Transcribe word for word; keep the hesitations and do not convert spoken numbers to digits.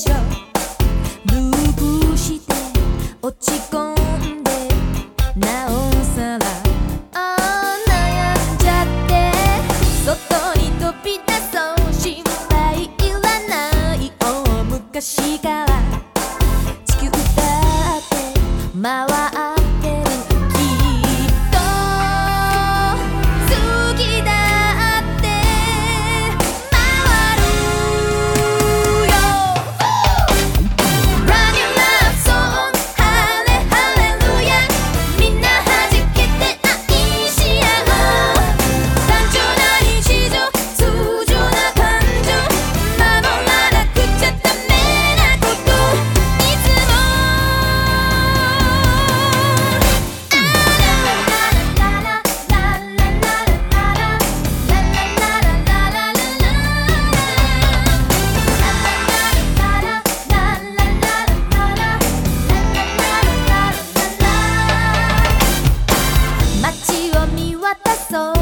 しょ。ループして落ち込んでなおさらあー悩んじゃって外に飛び出そう心配いらない大昔から地球だって回ってるきっと好きだって回るよ Run your love song ハレハレルヤみんな弾けて愛し合おう単純な日常通常な感情守らなくちゃダメなこといつも街を見渡そう